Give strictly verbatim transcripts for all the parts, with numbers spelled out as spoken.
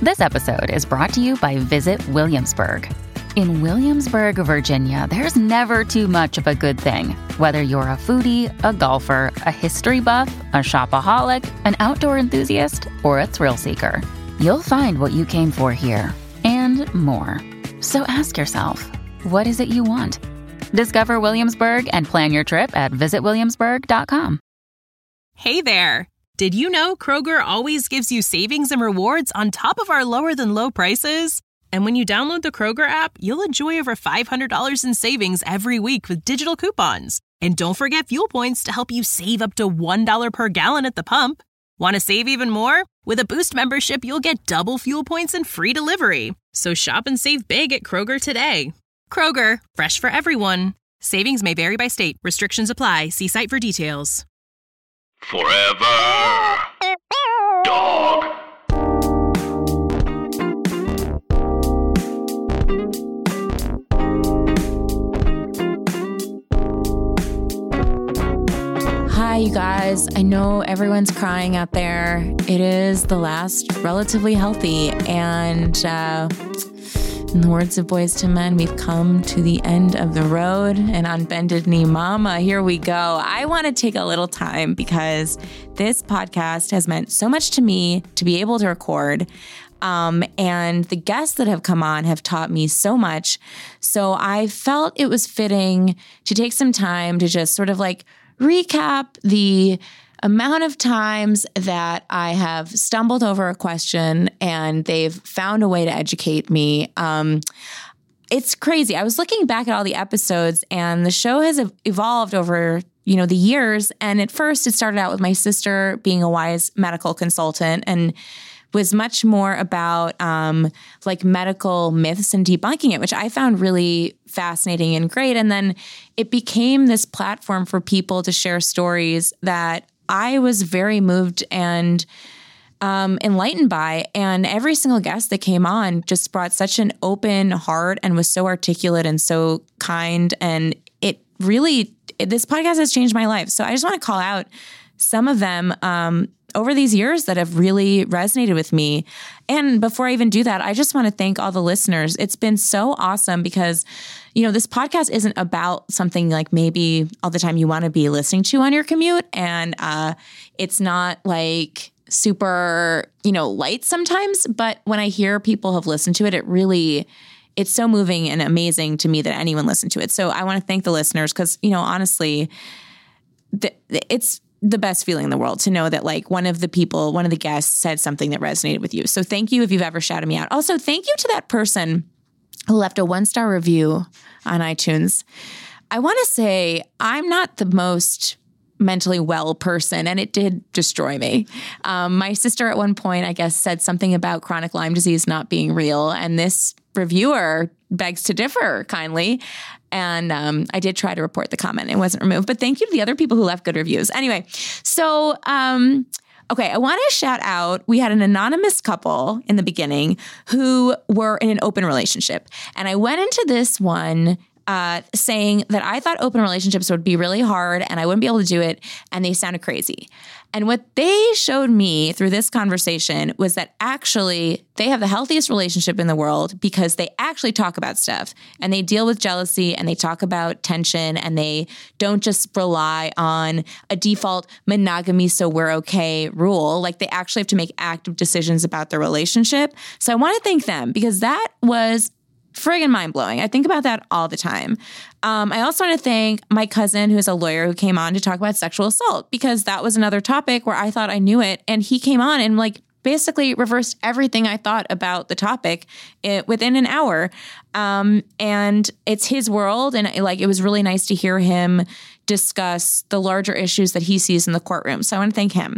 This episode is brought to you by Visit Williamsburg. In Williamsburg, Virginia, there's never too much of a good thing. Whether you're a foodie, a golfer, a history buff, a shopaholic, an outdoor enthusiast, or a thrill seeker, you'll find what you came for here and more. So ask yourself, what is it you want? Discover Williamsburg and plan your trip at visit williamsburg dot com. Hey there! Did you know Kroger always gives you savings and rewards on top of our lower-than-low prices? And when you download the Kroger app, you'll enjoy over five hundred dollars in savings every week with digital coupons. And don't forget fuel points to help you save up to one dollar per gallon at the pump. Want to save even more? With a Boost membership, you'll get double fuel points and free delivery. So shop and save big at Kroger today. Kroger, fresh for everyone. Savings may vary by state. Restrictions apply. See site for details. Forever Dog. Hi, you guys. I know everyone's crying out there. It is the last relatively healthy, and uh, in the words of Boyz two Men, we've come to the end of the road, and on bended knee mama, here we go. I want to take a little time because this podcast has meant so much to me to be able to record. Um, and the guests that have come on have taught me so much. So I felt it was fitting to take some time to just sort of like recap the amount of times that I have stumbled over a question and they've found a way to educate me. Um, it's crazy. I was looking back at all the episodes, and the show has evolved over, you know, the years. And at first it started out with my sister being a wise medical consultant and was much more about um, like medical myths and debunking it, which I found really fascinating and great. And then it became this platform for people to share stories that I was very moved and um, enlightened by. And every single guest that came on just brought such an open heart and was so articulate and so kind. And it really, it, this podcast has changed my life. So I just want to call out some of them um, over these years that have really resonated with me. And before I even do that, I just want to thank all the listeners. It's been so awesome because, you know, this podcast isn't about something like maybe all the time you want to be listening to on your commute. And uh, it's not like super, you know, light sometimes. But when I hear people have listened to it, it really, it's so moving and amazing to me that anyone listened to it. So I want to thank the listeners because, you know, honestly, th- it's the best feeling in the world to know that like one of the people, one of the guests said something that resonated with you. So thank you if you've ever shouted me out. Also, thank you to that person who left a one-star review on iTunes. I want to say I'm not the most mentally well person, and it did destroy me. Um, my sister at one point, I guess, said something about chronic Lyme disease not being real, and this reviewer begs to differ kindly. And um, I did try to report the comment. It wasn't removed. But thank you to the other people who left good reviews. Anyway, so, um, okay, I want to shout out, we had an anonymous couple in the beginning who were in an open relationship. And I went into this one uh, saying that I thought open relationships would be really hard and I wouldn't be able to do it. And they sounded crazy. And what they showed me through this conversation was that actually they have the healthiest relationship in the world because they actually talk about stuff and they deal with jealousy and they talk about tension and they don't just rely on a default monogamy so we're okay rule. Like they actually have to make active decisions about their relationship. So I want to thank them because that was friggin' mind-blowing. I think about that all the time. Um, I also want to thank my cousin, who's a lawyer, who came on to talk about sexual assault because that was another topic where I thought I knew it. And he came on and like basically reversed everything I thought about the topic it, within an hour. Um, and it's his world. And like it was really nice to hear him discuss the larger issues that he sees in the courtroom. So I want to thank him.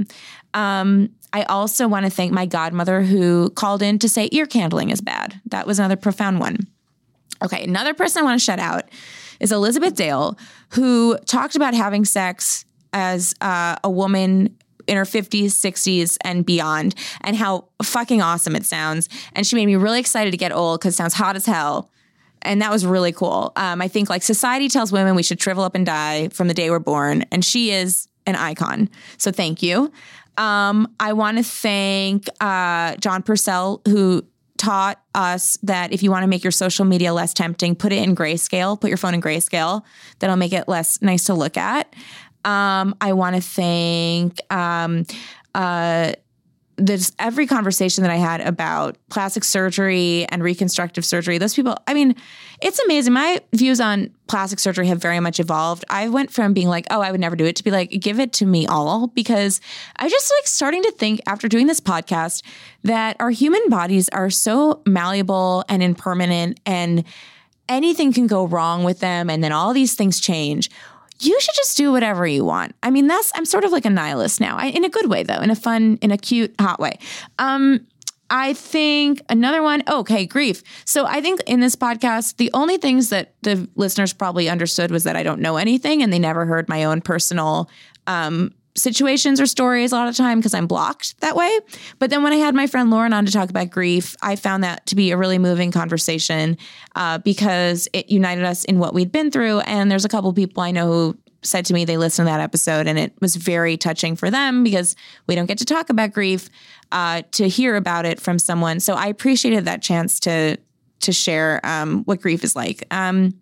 Um, I also want to thank my godmother who called in to say ear candling is bad. That was another profound one. Okay, another person I want to shout out is Elizabeth Dale, who talked about having sex as uh, a woman in her fifties, sixties, and beyond, and how fucking awesome it sounds. And she made me really excited to get old because it sounds hot as hell. And that was really cool. Um, I think like society tells women we should shrivel up and die from the day we're born, and she is an icon. So thank you. Um, I want to thank uh, John Purcell, who taught us that if you want to make your social media less tempting, put it in grayscale, put your phone in grayscale. That'll make it less nice to look at. Um, I want to thank um, uh, this every conversation that I had about plastic surgery and reconstructive surgery. Those people, I mean, it's amazing. My views on plastic surgery have very much evolved. I went from being like, oh, I would never do it, to be like, give it to me all, because I just like starting to think after doing this podcast that our human bodies are so malleable and impermanent, and anything can go wrong with them, and then all these things change. You should just do whatever you want. I mean, that's, I'm sort of like a nihilist now, I, in a good way though, in a fun, in a cute, hot way. Um, I think another one, okay, grief. So I think in this podcast, the only things that the listeners probably understood was that I don't know anything, and they never heard my own personal um, situations or stories a lot of the time because I'm blocked that way. But then when I had my friend Lauren on to talk about grief, I found that to be a really moving conversation uh, because it united us in what we'd been through. And there's a couple people I know who said to me they listened to that episode and it was very touching for them because we don't get to talk about grief, uh, to hear about it from someone. So I appreciated that chance to to share um, what grief is like. Um,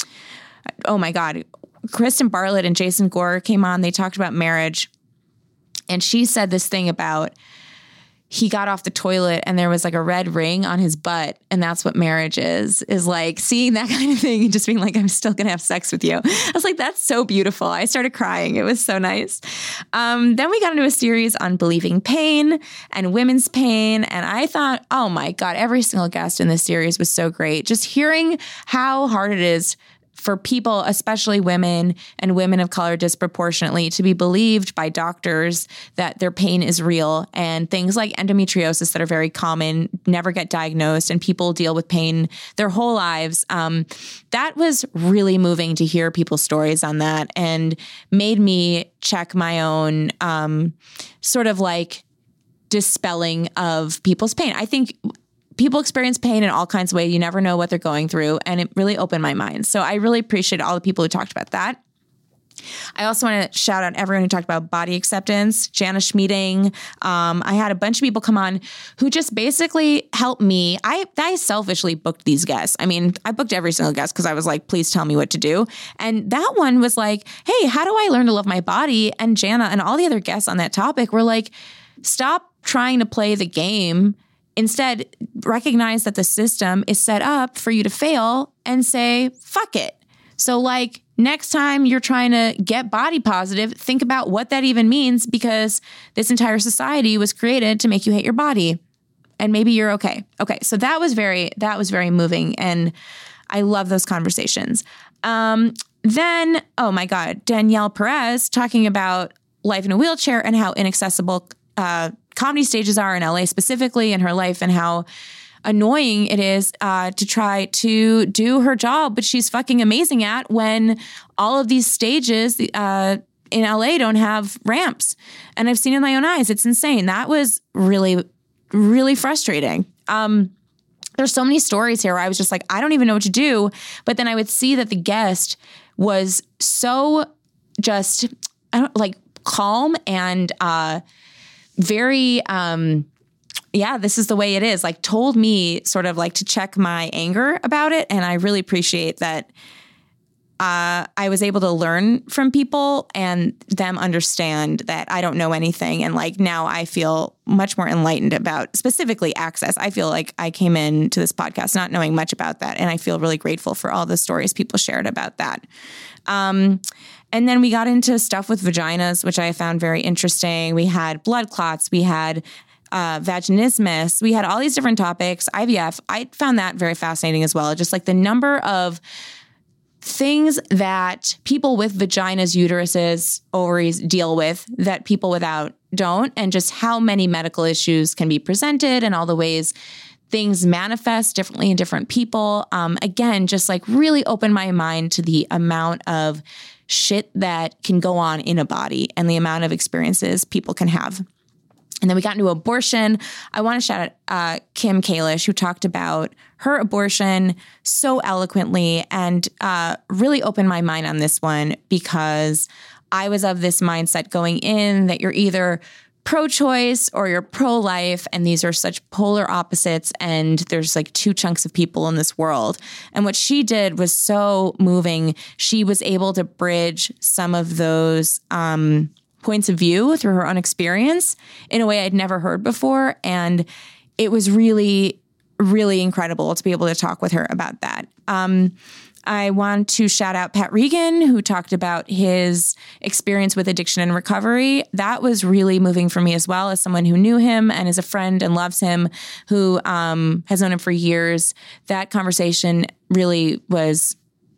oh my God. Kristen Bartlett and Jason Gore came on. They talked about marriage. And she said this thing about he got off the toilet and there was like a red ring on his butt. And that's what marriage is, is like seeing that kind of thing and just being like, I'm still going to have sex with you. I was like, that's so beautiful. I started crying. It was so nice. Um, then we got into a series on believing pain and women's pain. And I thought, oh my God, every single guest in this series was so great. Just hearing how hard it is for people, especially women and women of color disproportionately, to be believed by doctors that their pain is real, and things like endometriosis that are very common never get diagnosed, and people deal with pain their whole lives. Um, that was really moving to hear people's stories on that, and made me check my own um, sort of like dispelling of people's pain. I think people experience pain in all kinds of ways. You never know what they're going through. And it really opened my mind. So I really appreciate all the people who talked about that. I also want to shout out everyone who talked about body acceptance, Jana Schmieding. Um, I had a bunch of people come on who just basically helped me. I, I selfishly booked these guests. I mean, I booked every single guest because I was like, please tell me what to do. And that one was like, hey, how do I learn to love my body? And Jana and all the other guests on that topic were like, stop trying to play the game. Instead, recognize that the system is set up for you to fail and say, fuck it. So like next time you're trying to get body positive, think about what that even means, because this entire society was created to make you hate your body, and maybe you're okay. Okay. So that was very, that was very moving. And I love those conversations. Um, then, oh my God, Danielle Perez talking about life in a wheelchair and how inaccessible uh, comedy stages are in L A specifically in her life, and how annoying it is uh, to try to do her job, but she's fucking amazing at, when all of these stages uh, in L A don't have ramps. And I've seen it in my own eyes. It's insane. That was really, really frustrating. Um, there's so many stories here where I was just like, I don't even know what to do. But then I would see that the guest was so just I don't like calm and uh, very, um, yeah, this is the way it is. Like told me sort of like to check my anger about it. And I really appreciate that uh, I was able to learn from people and them understand that I don't know anything. And like now I feel much more enlightened about specifically access. I feel like I came into this podcast not knowing much about that. And I feel really grateful for all the stories people shared about that. Um, and then we got into stuff with vaginas, which I found very interesting. We had blood clots. We had uh, vaginismus. We had all these different topics. I V F. I found that very fascinating as well. Just like the number of things that people with vaginas, uteruses, ovaries deal with that people without don't, and just how many medical issues can be presented and all the ways things manifest differently in different people. Um, again, just like really opened my mind to the amount of shit that can go on in a body and the amount of experiences people can have. And then we got into abortion. I want to shout out uh, Kim Kalish, who talked about her abortion so eloquently and uh, really opened my mind on this one, because I was of this mindset going in that you're either pro-choice or you're pro-life, and these are such polar opposites, and there's like two chunks of people in this world. And what she did was so moving. She was able to bridge some of those um, points of view through her own experience in a way I'd never heard before. And it was really, really incredible to be able to talk with her about that. Um, I want to shout out Pat Regan, who talked about his experience with addiction and recovery. That was really moving for me as well, as someone who knew him and is a friend and loves him, who um, has known him for years. That conversation really was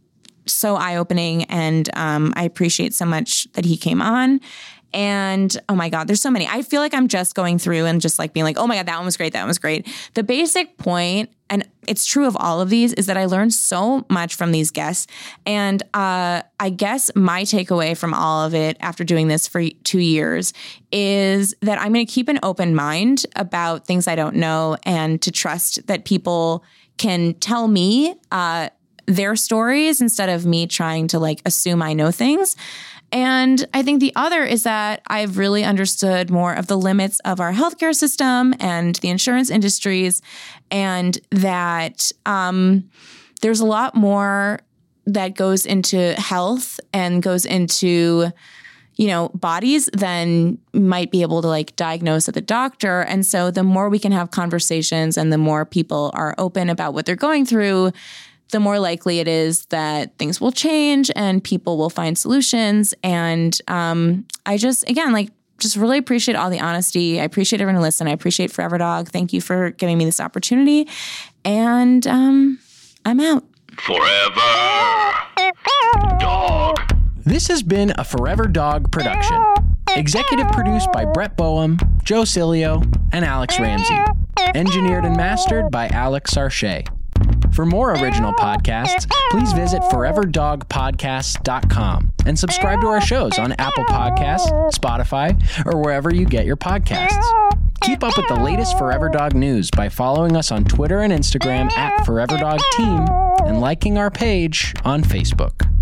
so eye-opening, and um, I appreciate so much that he came on. And oh my God, there's so many. I feel like I'm just going through and just like being like, oh my God, that one was great. That one was great. The basic point, and it's true of all of these, is that I learned so much from these guests. And uh, I guess my takeaway from all of it after doing this for two years is that I'm going to keep an open mind about things I don't know, and to trust that people can tell me uh, their stories instead of me trying to like assume I know things. And I think the other is that I've really understood more of the limits of our healthcare system and the insurance industries, and that um, there's a lot more that goes into health and goes into, you know, bodies than might be able to like diagnose at the doctor. And so the more we can have conversations and the more people are open about what they're going through, the more likely it is that things will change and people will find solutions. And um, I just, again, like, just really appreciate all the honesty. I appreciate everyone who listened. I appreciate Forever Dog. Thank you for giving me this opportunity. And um, I'm out. Forever Dog. This has been a Forever Dog production. Executive produced by Brett Boehm, Joe Cilio, and Alex Ramsey. Engineered and mastered by Alex Sarche. For more original podcasts, please visit forever dog podcasts dot com and subscribe to our shows on Apple Podcasts, Spotify, or wherever you get your podcasts. Keep up with the latest Forever Dog news by following us on Twitter and Instagram at Forever Dog Team and liking our page on Facebook.